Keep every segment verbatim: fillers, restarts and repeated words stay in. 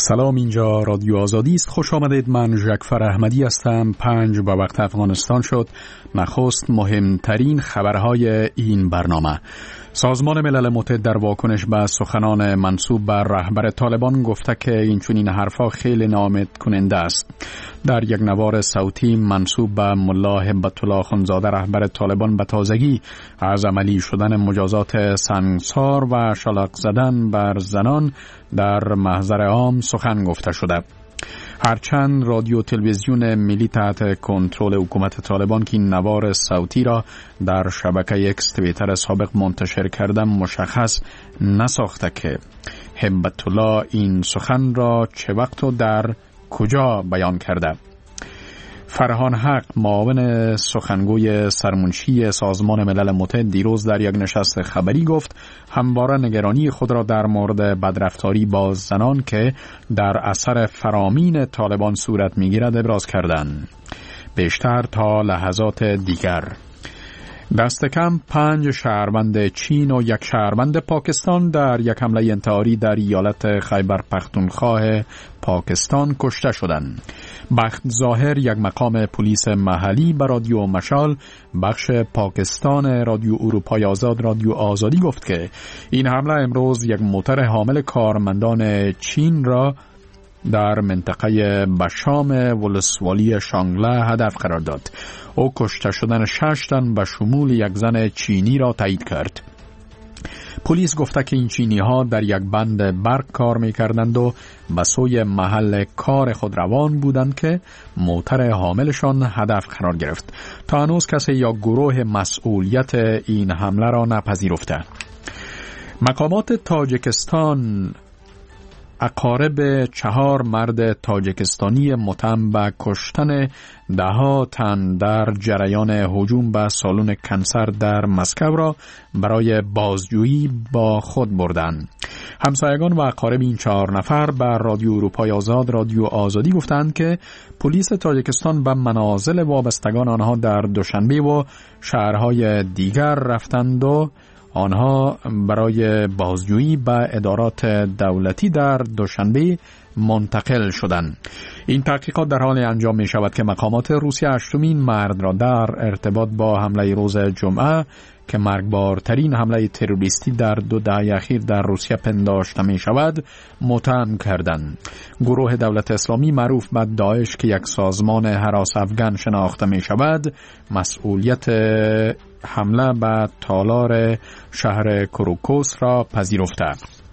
سلام، اینجا رادیو آزادی است. خوش آمدید. من ژکفر احمدی هستم. پنج به وقت افغانستان شد. نخست مهمترین خبرهای این برنامه. سازمان ملل متحد در واکنش به سخنان منسوب به رهبر طالبان گفته که این چنین حرفا خیلی ناامید کننده است. در یک نوار صوتی منسوب به ملا هبت الله اخندزاده رهبر طالبان به تازگی از عملی شدن مجازات سنگسار و شلاق زدن بر زنان در محضر عام سخن گفته شده. هرچند رادیو تلویزیون ملی تحت کنترل حکومت طالبان که این نوار صوتی را در شبکه اکس توییتر سابق منتشر کرده مشخص نساخته که هبت الله این سخن را چه وقت و در کجا بیان کرده. فرهان حق، معاون سخنگوی سرمنشی سازمان ملل متحد، دیروز در یک نشست خبری گفت همواره نگرانی خود را در مورد بدرفتاری با زنان که در اثر فرامین طالبان صورت می‌گیرد ابراز کردند. بیشتر تا لحظات دیگر. دست کم پنج شهروند چین و یک شهروند پاکستان در یک حمله انتحاری در ایالت خیبر پختونخوا پاکستان کشته شدند. بخت ظاهر، یک مقام پلیس محلی، به رادیو مشال بخش پاکستان رادیو اروپای آزاد رادیو آزادی گفت که این حمله امروز یک موتر حامل کارمندان چین را در منطقه بشام ولسوالی شانگله هدف قرار داد. او کشته شدن شش تن به شمول یک زن چینی را تایید کرد. پلیس گفته که این چینی ها در یک بند برق کار می کردند و به سوی محل کار خود روان بودند که موتر حاملشان هدف قرار گرفت. تا هنوز کسی یا گروه مسئولیت این حمله را نپذیرفته. مقامات تاجیکستان اقارب چهار مرد تاجیکستانی متهم به کشتن ده ها تن در جریان هجوم به سالن کنسر در مسکو را برای بازجویی با خود بردند. همسایگان و اقارب این چهار نفر به رادیو اروپای آزاد رادیو آزادی گفتند که پلیس تاجیکستان به منازل وابستگان آنها در دوشنبه و شهرهای دیگر رفتند و آنها برای بازجویی به ادارات دولتی در دوشنبه منتقل شدند. این تحقیقات در حال انجام می شود که مقامات روسیه هشتمین مرد را در ارتباط با حمله روز جمعه که مرگبارترین حمله تروریستی در دو دهه اخیر در روسیه پنداشته می شود متهم کردند. گروه دولت اسلامی معروف به داعش که یک سازمان هراس افغان شناخته می شود مسئولیت حمله به تالار شهر کروکوس را پذیرفته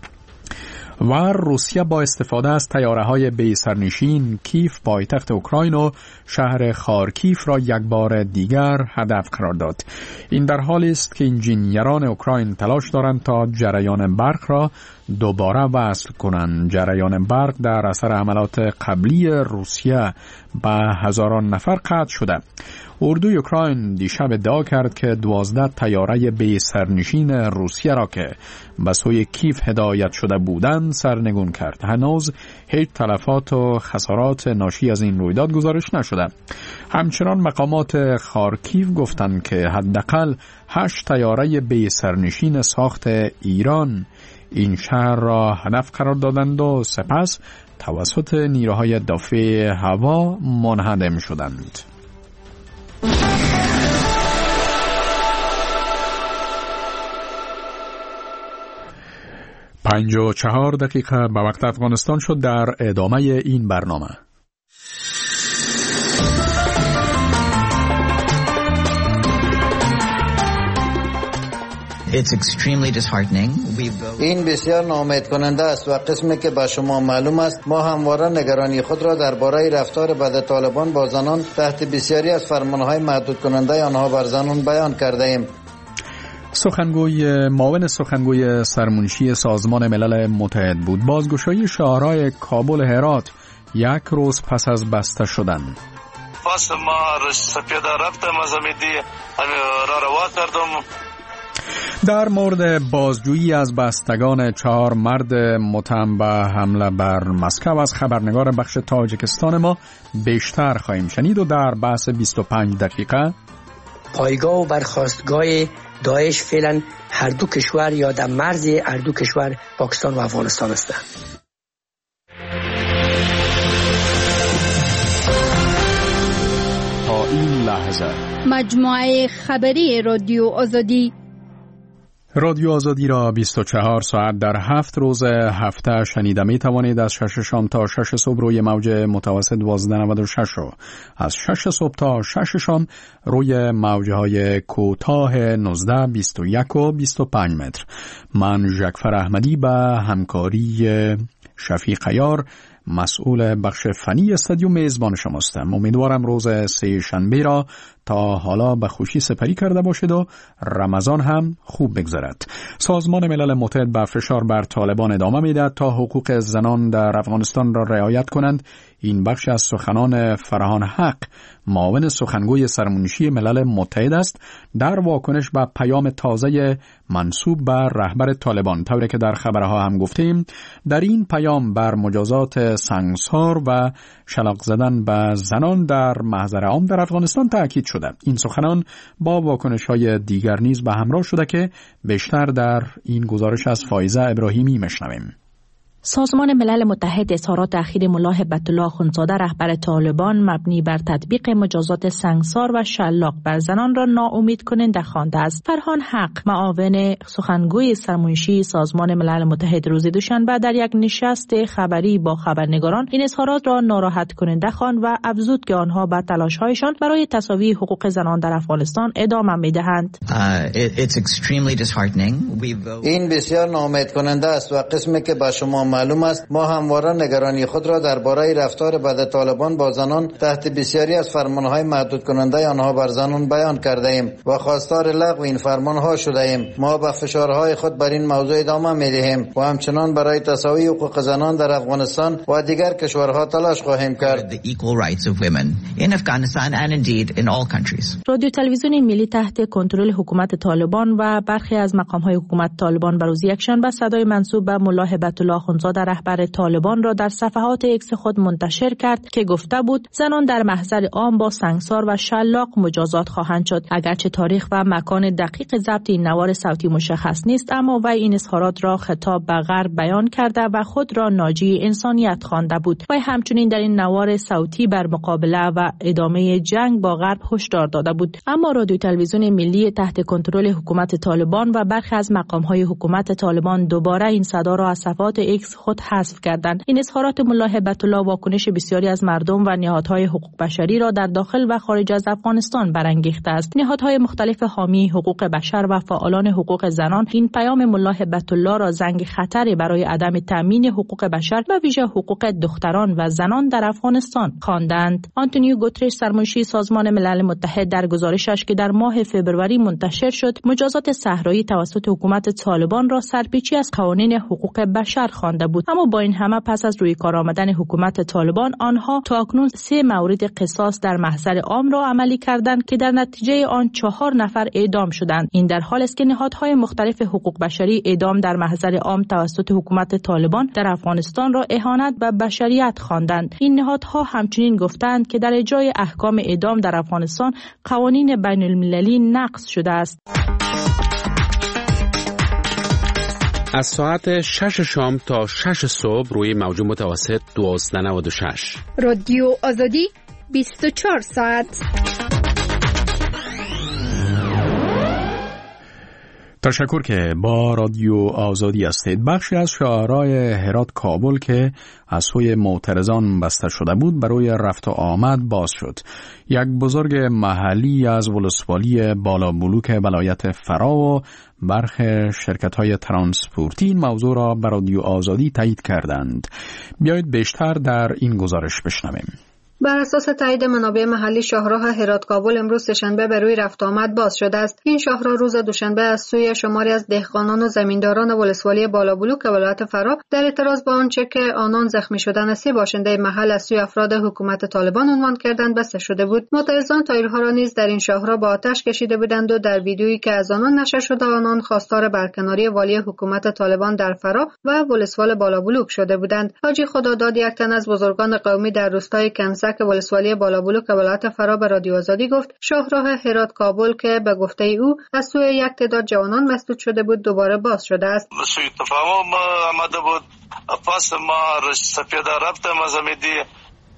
و روسیه با استفاده از طیاره‌های بی سرنشین کیف پایتخت اوکراین و شهر خارکیف را یک بار دیگر هدف قرار داد. این در حالی است که انجینیران اوکراین تلاش دارند تا جریان برق را دوباره وصل کنند. جریان برق در اثر حملات قبلی روسیه به هزاران نفر قطع شده. اردوی اوکراین دیشب ادعا کرد که دوازده طیاره بی سرنشین روسیه را که به سوی کیف هدایت شده بودند سرنگون کرد. هنوز هیچ تلفات و خسارات ناشی از این رویداد گزارش نشده. همچنان مقامات خارکیف گفتند که حداقل هشت طیاره بی سرنشین ساخت ایران این شهر را هدف قرار دادند و سپس توسط نیروهای دفاع هوا منهدم شدند. پنج و چهار دقیقه به وقت افغانستان شد. در ادامه این برنامه این بسیار ناامید کننده است و قسمی که به شما معلوم است ما همواره نگرانی خود را درباره رفتار بد طالبان با زنان تحت بسیاری از فرمانهای محدود کننده آنها بر زنان بیان کرده ایم. سخنگوی معاون سخنگوی سرمنشی سازمان ملل متحد بود. بازگشایی شهرهای کابل هرات یک روز پس از بسته شدن. پس ما سپیده رفتم از امیدی را روا کردم. در مورد بازجویی از بستگان چهار مرد متهم به حمله بر مسکو از خبرنگار بخش تاجیکستان ما بیشتر خواهیم شنید و در بحث بیست و پنج دقیقه پایگاه و برخاستگاه داعش فعلا هر دو کشور یا در مرز هر دو کشور پاکستان و افغانستان هستند. این لحظه. مجموعه خبری رادیو آزادی. رادیو آزادی را بیست و چهار ساعت در هفت روز هفته شنیده می توانید. از شش شام تا شش صبح روی موج متوسط دوازده نود و شش و از شش صبح تا شش شام روی موجهای کوتاه نوزده، بیست و یک و بیست و پنج متر. من ژکفر احمدی به همکاری شفیق عیار مسئول بخش فنی استادیوم میزبان شماستم. امیدوارم روز سه شنبه را تا حالا به خوشی سپری کرده باشید و رمضان هم خوب بگذرد. سازمان ملل متحد به فشار بر طالبان ادامه میدهد تا حقوق زنان در افغانستان را رعایت کنند. این بخش از سخنان فرهان حق، معاون سخنگوی سرمنشی ملل متحد است، در واکنش به پیام تازه منسوب به رهبر طالبان. طوری که در خبرها هم گفتیم، در این پیام بر مجازات سنگسار و شلاق زدن به زنان در محضر عام در افغانستان تاکید شده. این سخنان با واکنش‌های دیگر نیز به همراه شده که بیشتر در این گزارش از فایزه ابراهیمی میشنویم. سازمان ملل متحد اظهارات اخیر ملا هبت‌الله اخوندزاده رهبر طالبان مبنی بر تطبیق مجازات سنگسار و شلاق بر زنان را ناامید کننده خوانده است. فرهان حق، معاون سخنگوی سرمنشی سازمان ملل متحد، روز دوشنبه در یک نشست خبری با خبرنگاران این اظهارات را ناراحت کننده خواند و افزود که آنها به تلاش‌هایشان برای تساوی حقوق زنان در افغانستان ادامه می‌دهند. این بسیار ناامید کننده است و قسمی که به شما معلوم است ما همواره نگرانی خود را درباره رفتار بد طالبان با زنان تحت بسیاری از فرمانهای محدود کننده آنها بر زنان بیان کرده ایم و خواستار لغو این فرمانها شده ایم. ما به فشارهای خود بر این موضوع ادامه می‌دهیم و همچنان برای تساوی حقوق زنان در افغانستان و دیگر کشورها تلاش خواهیم کرد. رادیو تلویزیون ملی تحت کنترل حکومت طالبان و برخی از مقام‌های حکومت طالبان بر روز یکشنبه صدای منسوب به ملا هبت‌الله اخوندزاده رهبر طالبان را در صفحات ایکس خود منتشر کرد که گفته بود زنان در محضر عام با سنگسار و شلاق مجازات خواهند شد. اگرچه تاریخ و مکان دقیق ضبط این نوار صوتی مشخص نیست، اما وی این اظهارات را خطاب به غرب بیان کرده و خود را ناجی انسانیت خوانده بود. وی همچنین در این نوار صوتی بر مقابله و ادامه جنگ با غرب هشدار داده بود. اما رادیو تلویزیون ملی تحت کنترل حکومت طالبان و برخی از مقام‌های حکومت طالبان دوباره این صدا را از صفحات ایکس خود حذف کردند. این اظهارات ملا هبت‌الله واکنش بسیاری از مردم و نهادهای حقوق بشری را در داخل و خارج از افغانستان برانگیخته است. نهادهای مختلف حامی حقوق بشر و فعالان حقوق زنان این پیام ملا هبت‌الله را زنگ خطری برای عدم تامین حقوق بشر و ویژه حقوق دختران و زنان در افغانستان خواندند. آنتونیو گوترش سرمنشی سازمان ملل متحد در گزارشش که در ماه فوریه منتشر شد، مجازات صحرایی توسط حکومت طالبان را سرپیچی از قوانین حقوق بشر خوانده بود. اما با این همه پس از روی کار آمدن حکومت طالبان، آنها تا اکنون سه مورد قصاص در محضر عام را عملی کردند که در نتیجه آن چهار نفر اعدام شدند. این در حالی است که نهادهای مختلف حقوق بشری اعدام در محضر عام توسط حکومت طالبان در افغانستان را اهانت به بشریت خواندند. این نهادها همچنین گفتند که در اجرای احکام اعدام در افغانستان قوانین بین المللی نقض شده است. از ساعت شش شام تا شش صبح روی موج متوسط دوازده نود و شش. رادیو آزادی بیست و چهار ساعت. تشکر که با رادیو آزادی هستید. بخشی از شاهرای هرات کابل که از سوی معترضان بسته شده بود برای رفت و آمد باز شد. یک بزرگ محلی از ولسوالی بالا بلوک ولایت فرا و برخی شرکت‌های ترانسپورتی این موضوع را به رادیو آزادی تایید کردند. بیایید بیشتر در این گزارش بشنویم. بر اساس تایید منابع محلی، شاهراه هرات کابل امروز سه‌شنبه به روی رفت آمد باز شده است. این شاهراه روز دوشنبه از سوی شماری از دهقانان و زمینداران ولسوالی بالا بلوک ولایت فرا در اعتراض به آنچه که آنان زخمی شدن سه باشنده محل از سوی افراد حکومت طالبان عنوان کردند بسته شده بود. معترضان تایرها را نیز در این شاهراه با آتش کشیده بودند و در ویدیویی که از آنان نشر شده آنان خواستار برکناری والی حکومت طالبان در فرا و ولسوال بالا بلوک شده بودند. حاجی خداداد، یک تن از بزرگان قومی در روستای کنسک که ولسوالی بالا بلوک ولایت فرا به رادیو آزادی گفت شاهراه هرات کابل که به گفته او از سوی یک تعداد جوانان مسدود شده بود دوباره باز شده است. سوی تفاهم آمده بود. پس ما سپیده رفتم از امیدی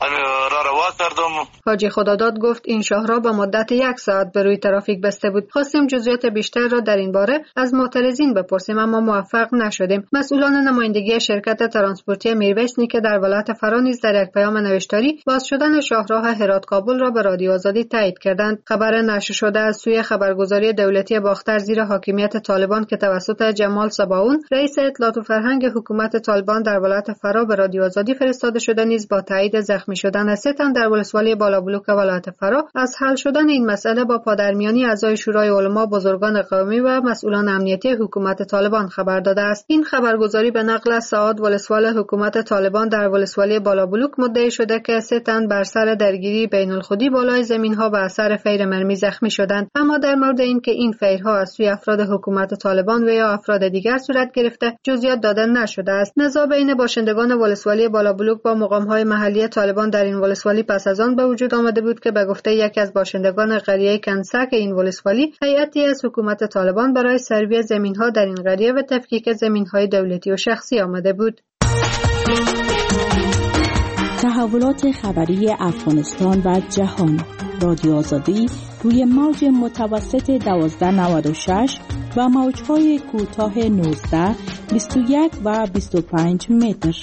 را روا کردم. حاجی خداداد گفت این شاهراه به مدت یک ساعت به روی ترافیک بسته بود. خواستیم جزئیات بیشتر را در این باره از معترضین بپرسیم اما موفق نشدیم. مسئولان نمایندگی شرکت ترانسپورتی میرویسنی که در ولایت فرا نیز در یک پیام نوشتاری باز شدن شاهراه هرات کابل را به رادیو آزادی تایید کردند. خبر نشر شده از سوی خبرگزاری دولتی باختر زیر حاکمیت طالبان که توسط جمال صباون رئیس اطلاعات و فرهنگ حکومت طالبان در ولایت فرا به رادیو آزادی فرستاده شده نیز با تایید زخمی شدن سه تن در ولسوالی بالابلوک ولایت فرا از حل شدن این مسئله با پادرمیانی اعضای شورای علما، بزرگان قومی و مسئولان امنیتی حکومت طالبان خبر داده است. این خبرگزاری به نقل از سعاد ولسوال حکومت طالبان در ولسوالی بالابلوک مدعی شده که سه تن بر سر درگیری بین الخودی بالای زمین‌ها به اثر فیر مرمی زخمی شدند. اما در مورد اینکه این فیرها از سوی افراد حکومت طالبان و یا افراد دیگر صورت گرفته جزئیات داده نشده است. نزاع بین باشندگان ولسوالی بالابلوک با مقام‌های محلی طالبان در این ولسوالی پس از آن به وجود آمده بود که به گفته یکی از باشندگان قریه کنسک این ولسوالی هیئتی از حکومت طالبان برای سروی زمین‌ها در این قریه و تفکیک زمین‌های دولتی و شخصی آمده بود. تحولات خبری افغانستان و جهان. رادیو آزادی روی موج متوسط دوازده نود و شش و موج‌های کوتاه نوزده، بیست و یک و بیست و پنج متر.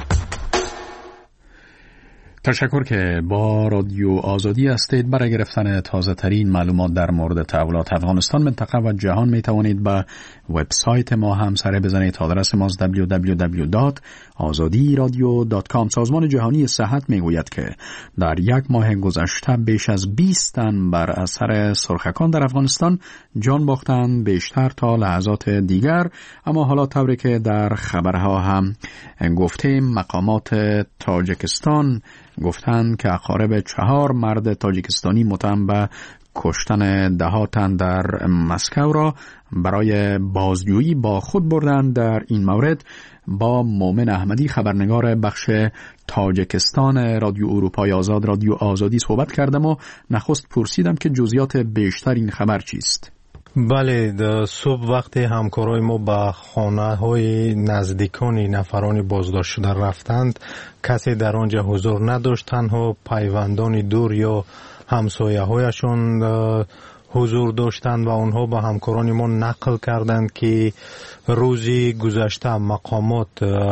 تشکر که با رادیو آزادی هستید. برای گرفتن تازه ترین معلومات در مورد تحولات افغانستان، منطقه و جهان می توانید به وبسایت ما هم سر بزنید. آدرس ما دبلیو دبلیو دبلیو دات آزادی رادیو دات کام. سازمان جهانی صحت می گوید که در یک ماه گذشته بیش از بیست تن بر اثر سرخکان در افغانستان جان باختند، بیشتر تا لحظات دیگر. اما حالا طوری که در خبرها هم گفتیم، مقامات تاجیکستان گفتند که اقارب چهار مرد تاجیکستانی متهم به کشتن ده ها تن در مسکو را برای بازجویی با خود بردند. در این مورد با مومن احمدی، خبرنگار بخش تاجیکستان رادیو اروپای آزاد رادیو آزادی صحبت کردم و نخست پرسیدم که جزئیات بیشتر این خبر چیست. بله، صبح وقتی همکارای ما به خانه های نزدیکانی نفرانی بازداشت شده رفتند، کسی در آنجا حضور نداشت، تنها پیوندان دور یا همسایه هایشون حضور داشتند و آنها به همکاران ما نقل کردند که روزی گذشته مقامات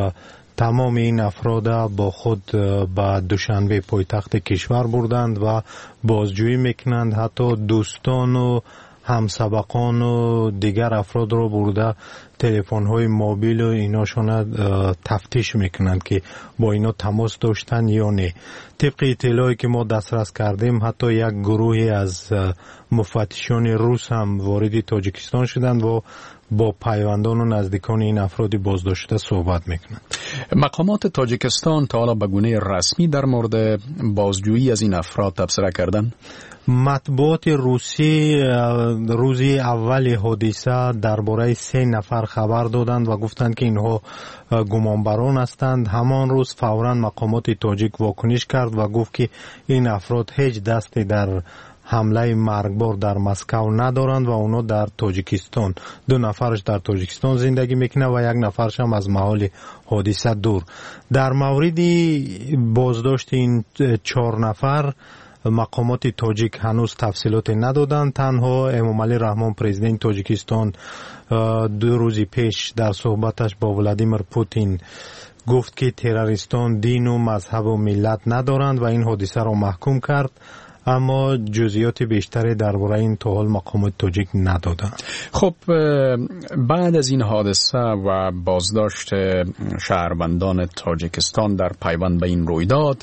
تمام این افراد با خود به دوشنبه پایتخت کشور بردند و بازجویی میکنند. حتی دوستان و همسبقان و دیگر افراد رو برده تلفن های موبیل و ایناشون تفتیش میکنند که با اینا تماس داشتن یا نه. طبق اطلاعی که ما دسترس کردیم، حتی یک گروهی از مفتشان روس هم وارد تاجیکستان شدند و با پیوندان و نزدیکان این افرادی بازداشته صحبت میکنند. مقامات تاجیکستان تا حالا به گونه رسمی در مورد بازجویی از این افراد تبصره کردند؟ مطبوعات روسی روزی اول حادثه درباره سه نفر خبر دادند و گفتند که اینها گمانبران هستند. همان روز فوراً مقامات تاجیک واکنش کرد و گفت که این افراد هیچ دستی در حمله مرگبار در مسکو ندارند و اونا در تاجیکستان، دو نفرش در تاجیکستان زندگی میکنه و یک نفرش هم از محل حادثه دور. در مورد بازداشت این چهار نفر مقامات تاجیک هنوز تفصیلات ندادند. تنها امامعلی رحمان پرزیدنت تاجیکستان دو روزی پیش در صحبتش با ولادیمیر پوتین گفت که تروریستان دین و مذهب و ملت ندارند و این حادثه را محکوم کرد، اما جزئیات بیشتری درباره این تا حال مقامات تاجیک ندادند. خب بعد از این حادثه و بازداشت شهروندان تاجیکستان در پیوند به این رویداد،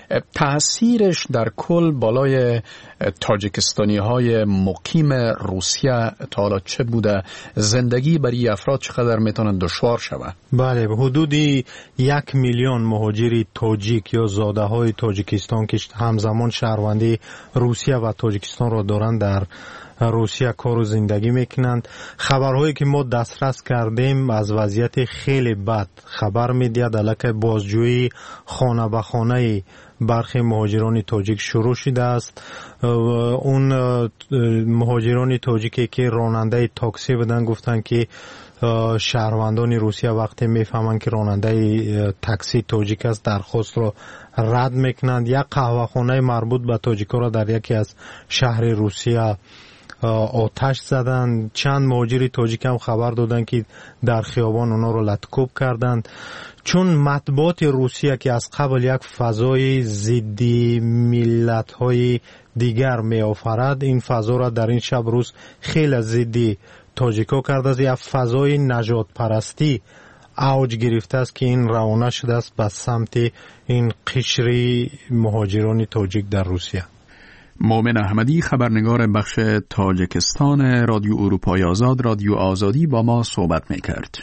تأثیرش در کل بالای تاجیکستانی های مقیم روسیه تا حالا چه بوده؟ زندگی برای افراد چقدر میتونه دشوار شود؟ بله، حدود یک میلیون مهاجر تاجیک یا زاده های تاجیکستان که همزمان شهروندی روسیه و تاجیکستان را دارند در روسیه کار و زندگی میکنند. خبرهایی که ما دسترس کردیم از وضعیت خیلی بد خبر میدهد. علیه بازجویی خانه به خانه برخی مهاجران تاجیک شروع شده است. اون مهاجران تاجیکی که راننده تاکسی بودن گفتن که شهروندان روسیه وقتی میفهمن که راننده تاکسی تاجیک است درخواست رو رد میکنند. یک قهوه‌خانه مربوط به تاجیکا را در یکی از شهر روسیه آتش زدن. چند مهاجر تاجیک هم خبر دادن که در خیابان اونا رو لطکوب کردند. چون مطبوعات روسیه که از قبل یک فضای ضد ملت‌های دیگر می آفرد، این فضا را در این شب روز خیلی ضد تاجیکا کرده است. یک فضای نجات پرستی اوج گرفته است که این روانه شده است به سمت این قشر مهاجران تاجیک در روسیه. مومن احمدی، خبرنگار بخش تاجیکستان رادیو اروپای آزاد، رادیو آزادی، با ما صحبت می‌کرد.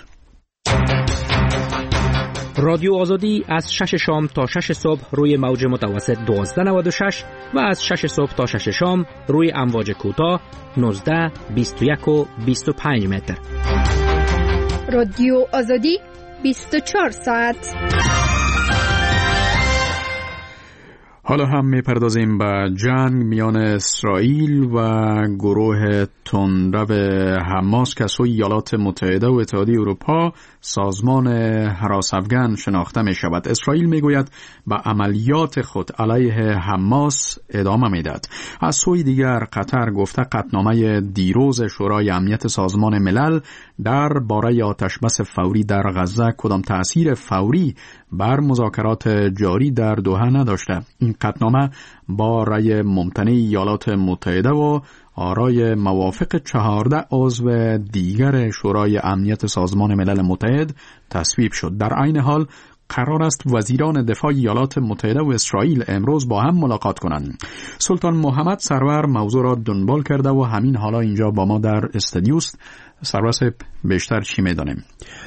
رادیو آزادی از شش شام تا شش صبح روی موج متوسط دوازده نود و شش و از شش صبح تا شش شام روی امواج کوتاه نوزده، بیست و یک و بیست و پنج متر. رادیو آزادی بیست و چهار ساعت. حالا هم میپردازیم به جنگ میان اسرائیل و گروه تندرو حماس که سوی ایالات متحده و اتحادیه اروپا سازمان حراس افغان شناخته می شود. اسرائیل می گوید به عملیات خود علیه حماس ادامه می دهد. از سوی دیگر قطر گفته قطعنامه دیروز شورای امنیت سازمان ملل در باره آتشبس فوری در غزه کدام تأثیر فوری بر مذاکرات جاری در دوحه نداشته. این قطعنامه با رأی ممتنع ایالات متحده و آرای موافق چهارده عضو دیگر شورای امنیت سازمان ملل متحد تصویب شد. در عین حال قرار است وزیران دفاع ایالات متحده و اسرائیل امروز با هم ملاقات کنند. سلطان محمد سرور موضوع را دنبال کرده و همین حالا اینجا با ما در استودیوست. سرور صاحب، بیشتر چی می‌دانیم؟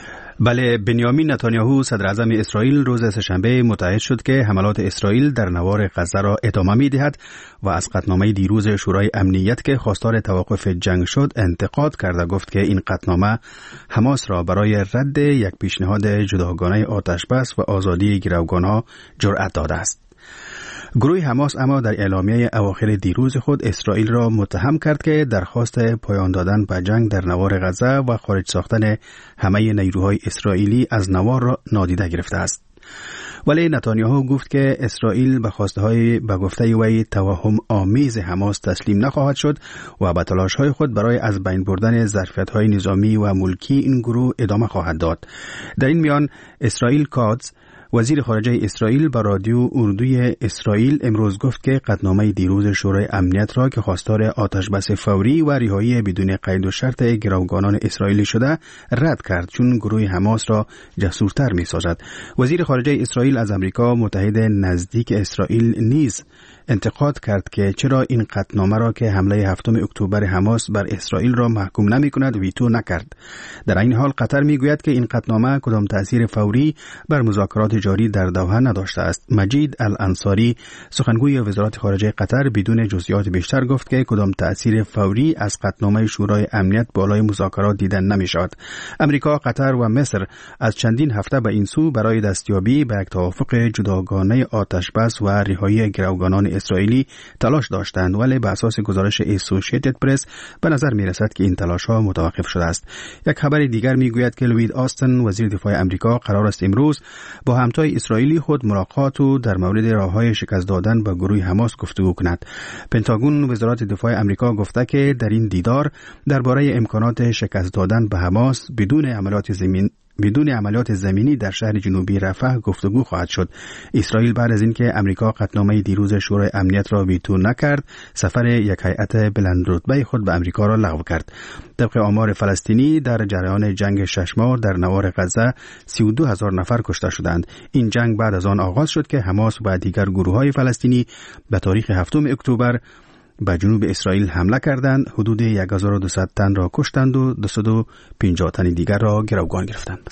بله، بنیامین نتانیاهو صدر اعظم اسرائیل روز سه‌شنبه متعهد شد که حملات اسرائیل در نوار غزه را ادامه می‌دهد و از قطعنامه دیروز شورای امنیت که خواستار توقف جنگ شد انتقاد کرده. گفت که این قطعنامه حماس را برای رد یک پیشنهاد جداگانه آتشبس و آزادی گروگان‌ها جرأت داده است. گروه حماس اما در اعلامیه اواخر دیروز خود اسرائیل را متهم کرد که درخواست پایان دادن به جنگ در نوار غزه و خارج ساختن همه نیروهای اسرائیلی از نوار را نادیده گرفته است. ولی نتانیاهو گفت که اسرائیل به خواسته های به گفته وی توهم آمیز حماس تسلیم نخواهد شد و به تلاش های خود برای از بین بردن ظرفیت های نظامی و ملکی این گروه ادامه خواهد داد. در این میان اسرائیل کاتز وزیر خارجه اسرائیل به رادیو اردوی اسرائیل امروز گفت که قطعنامه دیروز شورای امنیت را که خواستار آتشبس فوری و رهایی بدون قید و شرط گروگانان اسرائیلی شده رد کرد، چون گروه حماس را جسورتر می سازد. وزیر خارجه اسرائیل از امریکا متحد نزدیک اسرائیل نیز انتقاد کرد که چرا این قطعنامه را که حمله هفتم اکتبر حماس بر اسرائیل را محکوم نمی کند ویتو نکرد. در این حال قطر می گوید که این قطعنامه کدام تأثیر فوری بر مذاکرات جاری در دوحه نداشته است. مجید الانصاری سخنگوی وزارت خارجه قطر بدون جزئیات بیشتر گفت که کدام تأثیر فوری از قطعنامه شورای امنیت بالای مذاکرات دیدن نمی شود. امریکا، قطر و مصر از چندین هفته به این سو برای دستیابی به یک توافق جداگانه آتشبس و رهایی گروگانان اسرائیلی تلاش داشتند، ولی به اساس گزارش اسوسییتد پرس به نظر می رسد که این تلاش ها متوقف شده است. یک خبر دیگر می گوید که لوید آستن وزیر دفاع امریکا قرار است امروز با همتای اسرائیلی خود ملاقات و در مورد راههای شکست دادن به گروه حماس گفتگو کند. پنتاگون وزارت دفاع امریکا گفته که در این دیدار درباره امکانات شکست دادن به حماس بدون عملیات زمین بدون عملیات زمینی در شهر جنوبی رفح گفتگو خواهد شد. اسرائیل بعد از اینکه امریکا قطعنامه دیروز شورای امنیت را ویتو نکرد، سفر یک هیئت بلندرتبه خود به امریکا را لغو کرد. طبق آمار فلسطینی در جریان جنگ شش ماه در نوار غزه سی و دو هزار نفر کشته شدند. این جنگ بعد از آن آغاز شد که حماس و دیگر گروه‌های فلسطینی به تاریخ هفتم اکتبر به جنوب اسرائیل حمله کردند، حدود هزار و دویست تن را کشتند و دویست و پنجاه تن دیگر را گروگان گرفتند.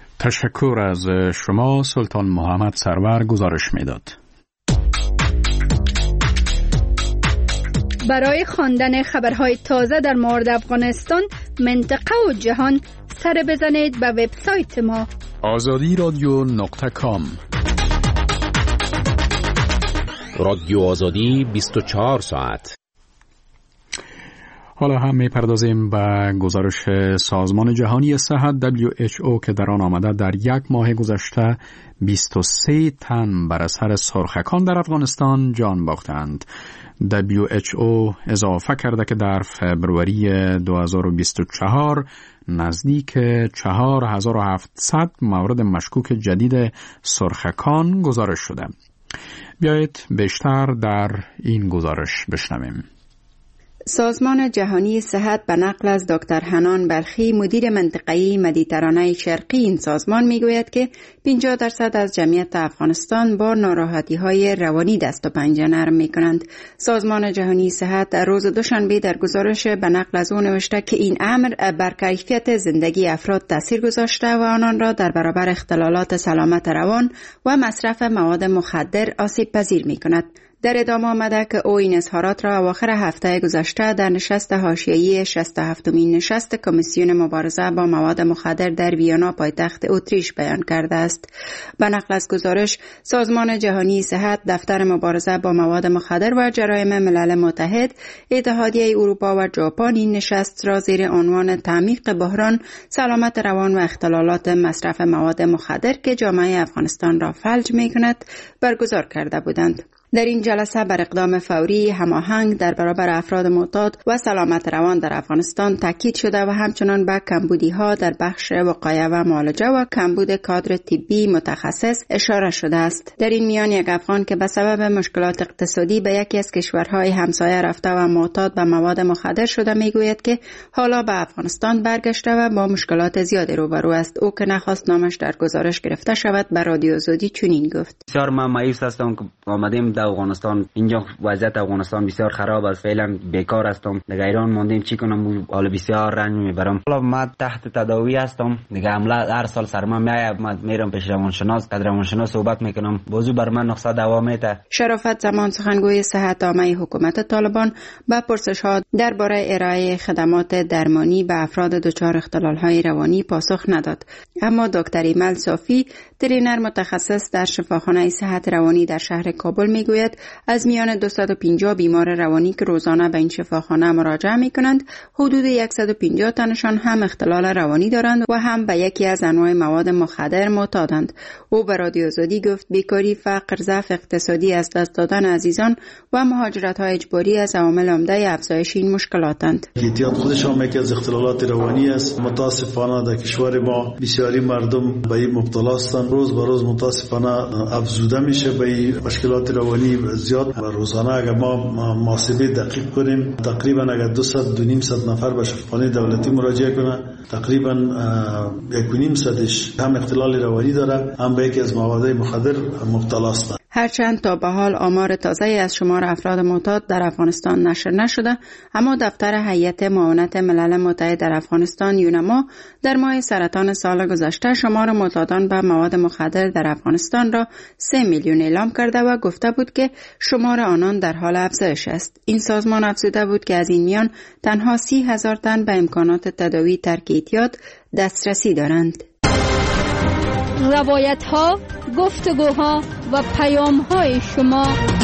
تشکر از شما. سلطان محمد سرور گزارش میداد. برای خواندن خبرهای تازه در مورد افغانستان، منطقه و جهان سر بزنید به وبسایت ما آزادی رادیو نقطه کام. رادیو آزادی بیست و چهار ساعت. حالا هم میپردازیم به گزارش سازمان جهانی صحت دبلیو اچ او که در آن آمده در یک ماه گذشته بیست و سه تن بر اثر سرخکان در افغانستان جان باختند. دبلیو اچ او اضافه کرده که در فبروری دو هزار و بیست و چهار نزدیک چهار هزار و هفتصد مورد مشکوک جدید سرخکان گزارش شده. بیایید بیشتر در این گزارش بشنویم. سازمان جهانی صحت به نقل از دکتر حنان بلخی مدیر منطقه‌ای مدیترانه شرقی این سازمان میگوید که پنجاه درصد از جمعیت افغانستان با ناراحتی‌های روانی دست و پنجه نرم می‌کنند. سازمان جهانی صحت در روز دوشنبه در گزارش به نقل از او نوشته که این امر بر کیفیت زندگی افراد تاثیر گذاشته و آنان را در برابر اختلالات سلامت روان و مصرف مواد مخدر آسیب پذیر می‌کند. در ادامه آمده که او این اظهارات را اواخر هفته گذشته در نشست حاشیه‌ای شصت و هفتمین نشست کمیسیون مبارزه با مواد مخدر در ویانا پایتخت اتریش بیان کرده است. به نقل از گزارش، سازمان جهانی صحت، دفتر مبارزه با مواد مخدر و جرایم ملل متحد، اتحادیه اروپا و ژاپن این نشست را زیر عنوان تعمیق بحران سلامت روان و اختلالات مصرف مواد مخدر که جامعه افغانستان را فلج می‌کند برگزار کرده بودند. در این جلسه بر اقدام فوری هماهنگ در برابر افراد معتاد و سلامت روان در افغانستان تاکید شده و همچنان به کمبودی‌ها در بخش وقایه و معالجه و کمبود کادر طبی متخصص اشاره شده است. در این میان یک افغان که به سبب مشکلات اقتصادی به یکی از کشورهای همسایه رفته و معتاد به مواد مخدر شده میگوید که حالا به افغانستان برگشته و با مشکلات زیادی روبرو است. او که نخواست نامش در گزارش گرفته شود به رادیو آزادی چنین گفت: بسیار من مایوس هستم که آمدیم افغانستان. اینجا وضعیت افغانستان بسیار خراب است. فعلا بیکار هستم. دیگه ایران موندیم چی کنم؟ حالا بسیار رنج میبرم. حالا من تحت تداوی هستم. دیگه عملا هر سال سر من میاد. من میرم پیش روانشناس، پدر روانشناس صحبت میکنم. موضوع بر من نقصه دوا میده. شرافت زمان سخنگوی صحت عامه حکومت طالبان با پرسش‌ها درباره ارائه خدمات درمانی به افراد دچار اختلال‌های روانی پاسخ نداد. اما دکتر ایمل صافی، ترینر متخصص در شفاخانه صحت روانی در شهر کابل میگوید از میان دویست و پنجاه بیمار روانی که روزانه به این شفاخانه مراجعه میکنند، حدود صد و پنجاه تنشان هم اختلال روانی دارند و هم به یکی از انواع مواد مخدر معتادند. او به رادیو آزادی گفت بیکاری، فقر، ضعف اقتصادی، از دست دادن عزیزان و مهاجرت‌های اجباری از عوامل عمده افزایش این مشکلاتند. اعتیاد خودش هم یکی از اختلالات روانی است. متاسفانه در کشور ما بسیاری مردم به این مبتلا هستند. روز به روز متاسفانه افزوده میشه به این مشکلات روانی زیاد و روزانه اگر ما محاسبه دقیق کنیم تقریبا اگر دویست دو نیم صد نفر به شفاخانه دولتی مراجعه کنه تقریبا یک و نیم صدش هم اختلال روانی داره هم به یکی از مواد مخدر مبتلا است. هرچند تا به حال آمار تازه از شمار افراد معتاد در افغانستان نشر نشده، اما دفتر هیئت معاونت ملل متحد در افغانستان یونما در ماه سرطان سال گذشته شمار معتادان به مواد مخدر در افغانستان را سه میلیون اعلام کرده و گفته بود که شمار آنان در حال افزایش است. این سازمان افزوده بود که از این میان تنها سی هزار تن به امکانات تداوی ترک اعتیاد دسترسی دارند. روایت ها، گفتگوها و پیام های شما.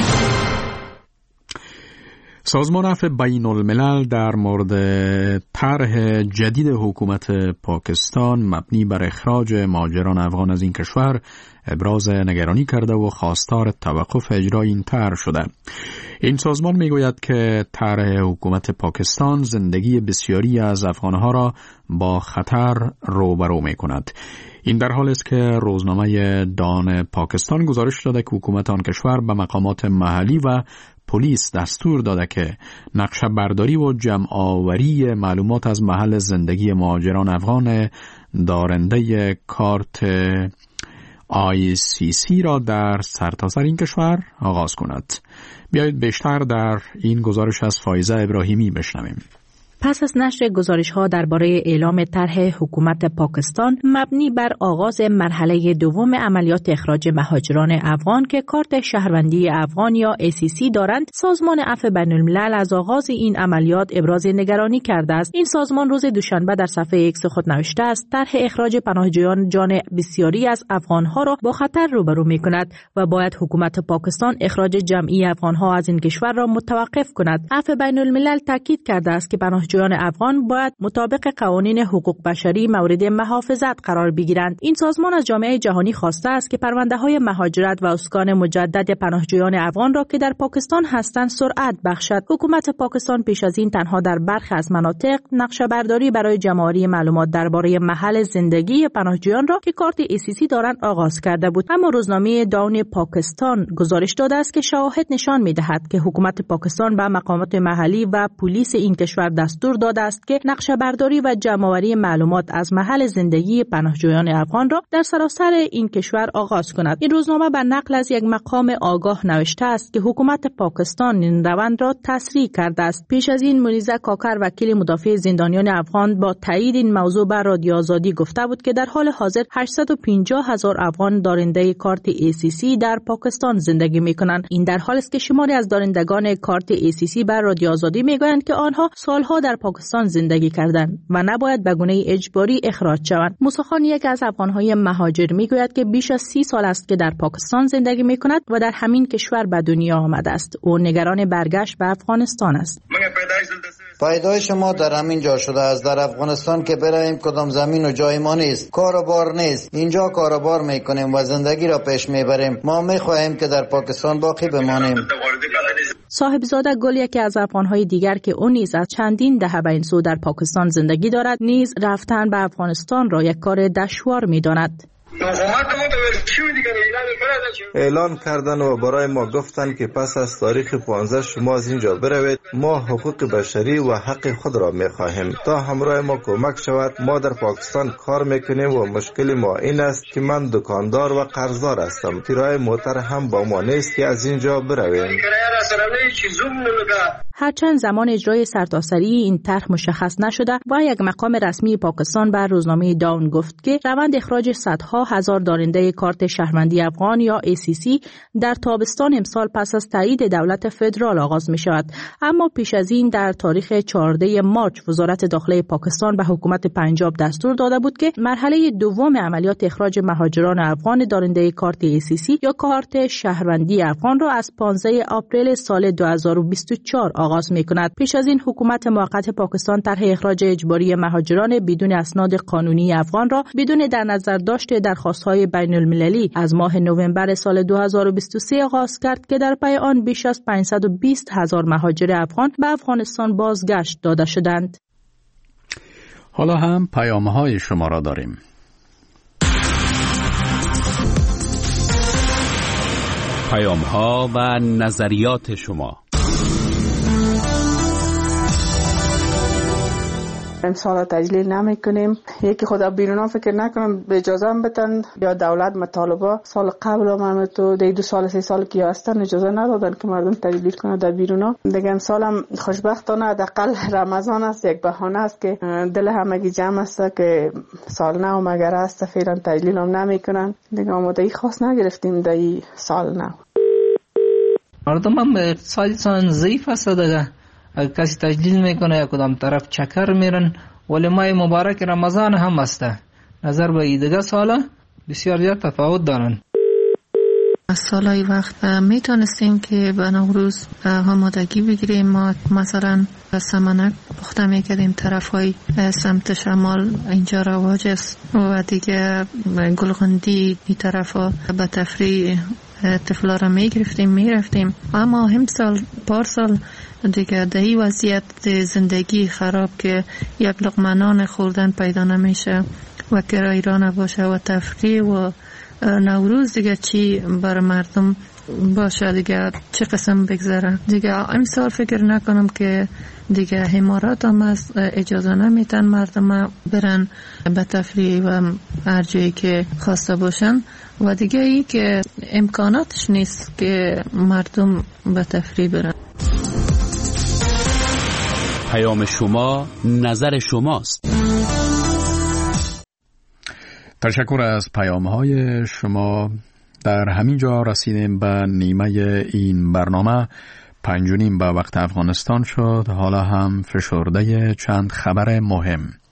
سازمان عفو بین الملل در مورد طرح جدید حکومت پاکستان مبنی بر اخراج مهاجران افغان از این کشور ابراز نگرانی کرده و خواستار توقف اجرای این طرح شده. این سازمان میگوید که طرح حکومت پاکستان زندگی بسیاری از افغانها را با خطر روبرو میکند. این در حال است که روزنامه دان پاکستان گزارش داده که حکومت آن کشور به مقامات محلی و پلیس دستور داده که نقشه برداری و جمع آوری معلومات از محل زندگی مهاجران افغان دارنده کارت آی سی سی را در سرتاسر این کشور آغاز کند. بیایید بیشتر در این گزارش از فایزه ابراهیمی بشنویم. پس از نشر گزارش‌ها درباره اعلام طرح حکومت پاکستان مبنی بر آغاز مرحله دوم عملیات اخراج مهاجران افغان که کارت شهروندی افغان یا ای سی سی دارند، سازمان عفو بین‌الملل از آغاز این عملیات ابراز نگرانی کرده است. این سازمان روز دوشنبه در صفحه ایکس خود نوشته است طرح اخراج پناهجویان جان بسیاری از افغان‌ها را با خطر روبرو می‌کند و باید حکومت پاکستان اخراج جمعی افغان‌ها از این کشور را متوقف کند. عفو بین‌الملل تاکید کرده است که پناه پناهجویان افغان باید مطابق قوانین حقوق بشری مورد محافظت قرار بگیرند. این سازمان از جامعه جهانی خواسته است که پرونده‌های مهاجرت و اسکان مجدد پناهجویان افغان را که در پاکستان هستند سرعت بخشد. حکومت پاکستان پیش از این تنها در برخی از مناطق نقشه برداری برای جمع‌آوری معلومات درباره محل زندگی پناهجویان را که کارت ای سی سی دارند آغاز کرده بود. اما روزنامه داون پاکستان گزارش داده است که شواهد نشان می‌دهد که حکومت پاکستان به مقامات محلی و پلیس این کشور دستور داده است که نقشه برداری و جمع‌آوری معلومات از محل زندگی پناهجویان افغان را در سراسر این کشور آغاز کند. این روزنامه بر نقل از یک مقام آگاه نوشته است که حکومت پاکستان این روند را تسریع کرده است. پیش از این منیزه کاکر وکیل مدافع زندانیان افغان با تایید این موضوع بر رادیو آزادی گفته بود که در حال حاضر هشتصد و پنجاه هزار افغان دارنده کارت ای سی سی در پاکستان زندگی می‌کنند. این در حالی است که شماری از دارندگان کارت ای سی سی بر رادیو آزادی میگویند که آنها سالها در پاکستان زندگی کردند و نباید به گونه اجباری اخراج شوند. موسی خان یک از افغان‌های مهاجر میگوید که بیش از سی سال است که در پاکستان زندگی می‌کند و در همین کشور به دنیا آمده است. او نگران برگشت به افغانستان است. پیدایش ما در همین جا شده است. در افغانستان که براییم کدام زمین و جای ما نیست، کار و بار نیست. اینجا کار و بار میکنیم و زندگی را پیش میبریم. ما میخواهیم که در پاکستان باقی بمانیم. صاحبزاده گل یکی از افغان‌های دیگر که او نیز از چندین دهه به این سو در پاکستان زندگی دارد نیز رفتن به افغانستان را یک کار دشوار می‌داند. اعلان کردن و برای ما گفتن که پس از تاریخ پانزده شما از اینجا بروید. ما حقوق بشری و حق خود را می‌خواهیم تا همراه ما کمک شود. ما در پاکستان کار میکنیم و مشکل ما این است که من دکاندار و قرضدار هستم. کرایه موتر هم با ما نیست که از اینجا برویم. هرچند زمان اجرای سرتاسری این طرح مشخص نشده و یک مقام رسمی پاکستان بر روزنامه داون گفت که روند اخراج صدها هزار دارنده کارت شهروندی افغان یا ای سی سی در تابستان امسال پس از تایید دولت فدرال آغاز می شود. اما پیش از این در تاریخ چهاردهم مارس وزارت داخله پاکستان به حکومت پنجاب دستور داده بود که مرحله دوم عملیات اخراج مهاجران افغان دارنده کارت ای سی سی یا کارت شهروندی افغان را از پانزده آپریل سال دو هزار و بیست و چهار آغاز می کند. پیش از این حکومت موقت پاکستان طرح اخراج اجباری مهاجران بدون اسناد قانونی افغان را بدون در نظر داشت درخواست‌های بین المللی از ماه نوامبر سال دو هزار و بیست و سه آغاز کرد که در پی آن بیش از پانصد و بیست هزار مهاجر افغان به افغانستان بازگشت داده شدند. حالا هم پیام‌های شما را داریم. پیام‌ها و نظریات شما. امسال تجلیل نمی کنیم. یکی خدا بیرونا فکر نکنم به اجازه هم بتن یا دولت مطالبه سال قبل هم تو دی دو سال سه سال که هستن اجازه ندادن که مردم تجلیل کنه در بیرونا. دیگه امسال هم خوشبختانه حداقل رمضان است، یک بهانه است که دل همگی جمع است که سال نو مگر است فعلا تجلیل هم نمی کنن. دیگه آمادگی خاص نگرفتیم در این سال نو. مردم هم اقتصادشان ضعیف است دیگه. اگر کسی تجلیل میکنه یا کدام طرف چکر میرن، ولی ماه مبارک رمضان هم است. نظر به دیگه سالا بسیار زیاد تفاوت دارن. از سالهای وقت میتونستیم که به نوروز آمادگی بگیریم. ما مثلا سمنک پخته میکردیم، طرف های سمت شمال اینجا رواج است و دیگه گلغندی این طرف ها به تفریح طفلا را میگرفتیم میرفتیم. اما هم سال پارسال دیگه دهی وضعیت زندگی خراب که یک لقمه نان خوردن پیدا نمیشه و کرایه را نباشه و تفریح و نوروز دیگه چی بر مردم باشه دیگه چه قسم بگذره. دیگه امسال فکر نکنم که دیگه حمارات هم از اجازه نمیتن مردم برن به تفریح و هر جایی که خواسته باشن و دیگه ای که امکاناتش نیست که مردم به تفریح برن. پیام شما نظر شماست. تشکر از پیام‌های شما. در همین جا رسیدیم به نیمه این برنامه. پنج و نیم به وقت افغانستان شد. حالا هم فشرده چند خبر مهم.